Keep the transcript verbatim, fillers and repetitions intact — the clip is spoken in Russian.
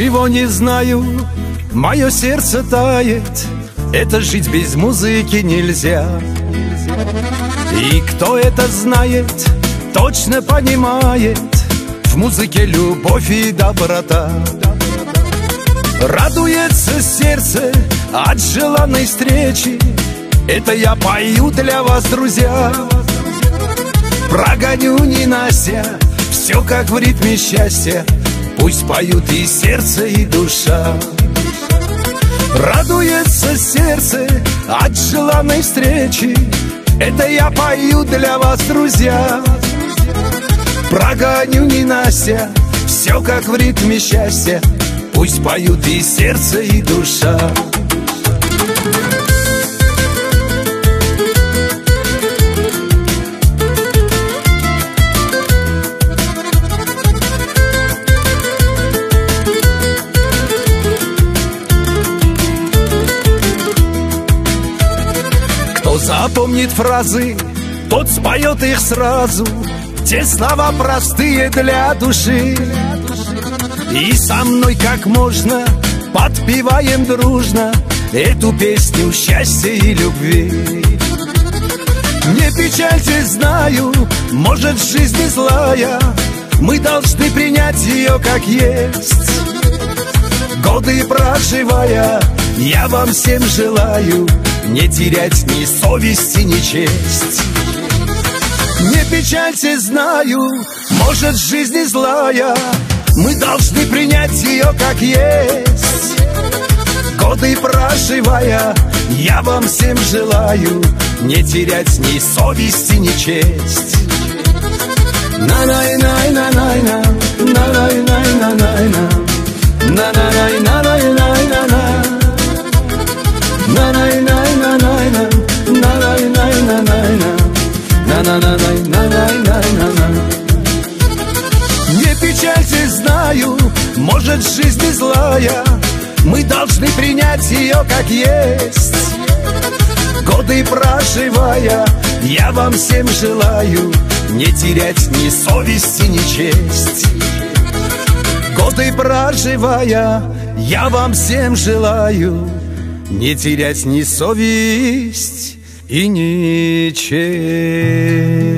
ничего не знаю, мое сердце тает, это жить без музыки нельзя. И кто это знает, точно понимает, в музыке любовь и доброта. Радуется сердце от желанной встречи, это я пою для вас, друзья. Прогоню ненастья, все как в ритме счастья, пусть поют и сердце, и душа. Радуется сердце от желанной встречи, это я пою для вас, друзья. Прогоню ненастья, все как в ритме счастья, пусть поют и сердце, и душа. Кто запомнит фразы, тот споет их сразу, те слова простые для души. И со мной как можно подпеваем дружно эту песню счастья и любви. Не печальтесь, знаю, может жизнь злая, мы должны принять ее как есть. Годы проживая, я вам всем желаю не терять ни совести, ни честь. Не печальтесь, знаю, может жизнь злая, мы должны принять ее как есть. Годы проживая, я вам всем желаю не терять ни совести, ни честь. На-най-най-на-най-на, на-най-най-на-най-на, на-най-най-на-най-на-на, на-най-най-на-най-на, на-най-най-на-най-на, на-на-най-на-най-на-на. Не печальтесь, знаю, может жизнь злая, мы должны принять ее как есть. Годы проживая, я вам всем желаю не терять ни совести, ни честь. Годы проживая, я вам всем желаю не терять ни совесть и ни честь.